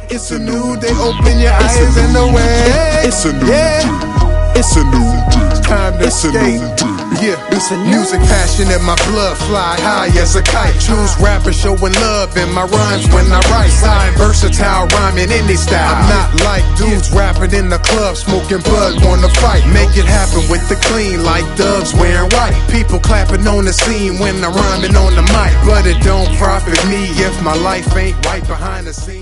It's a new day, open your eyes and the way. It's a new day. It's a new day. It's time to skate. Yeah, it's a music passion in my blood, fly high as a kite. Choose rappers showing love in my rhymes when I write. I'm versatile, rhyming any style. I'm not like dudes rapping in the club, smoking bud, wanna fight. Make it happen with the clean, like doves wearing white. People clapping on the scene when I'm rhyming on the mic. But it don't profit me if my life ain't right behind the scenes.